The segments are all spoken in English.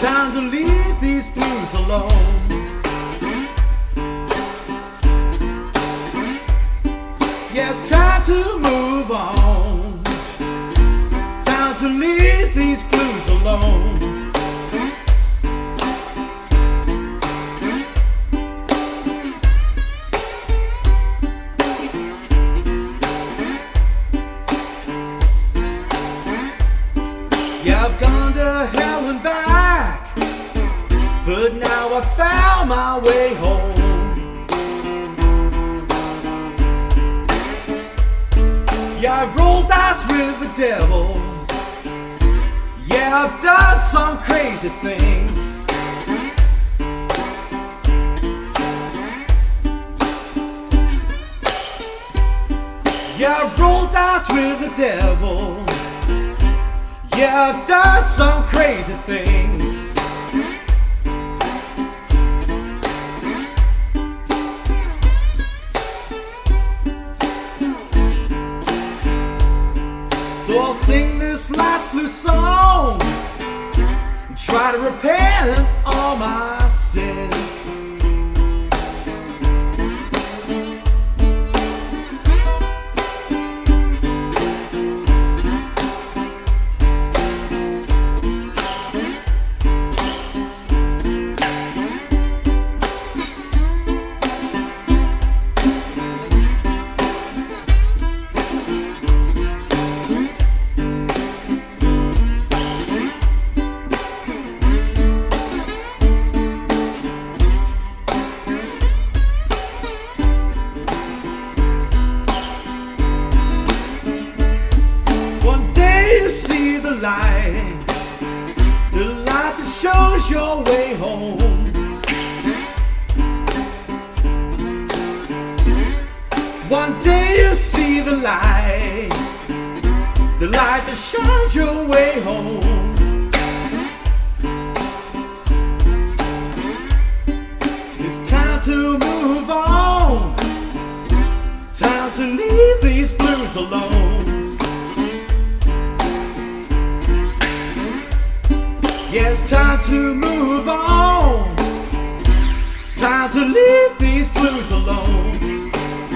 Time to leave these blues alone. Yes, time to move on. Time to leave these blues alone. Yeah, I've gone to hell and back, but now I found my way home. Yeah, I've rolled dice with the devil. Yeah, I've done some crazy things. Yeah, I've rolled dice with the devil. Yeah, I've done some crazy things. So I'll sing this last blues song and try to repent all my sins. The light that shows your way home. One day you'll see the light that shows your way home. It's time to move on. Time to leave these blues alone. Yes, time to move on. Time to leave these blues alone.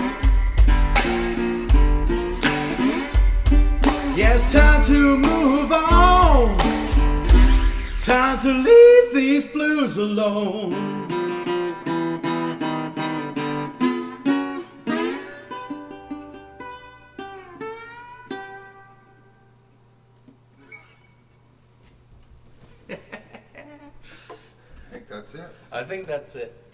Yes, time to move on. Time to leave these blues alone. I think that's it. I think that's it.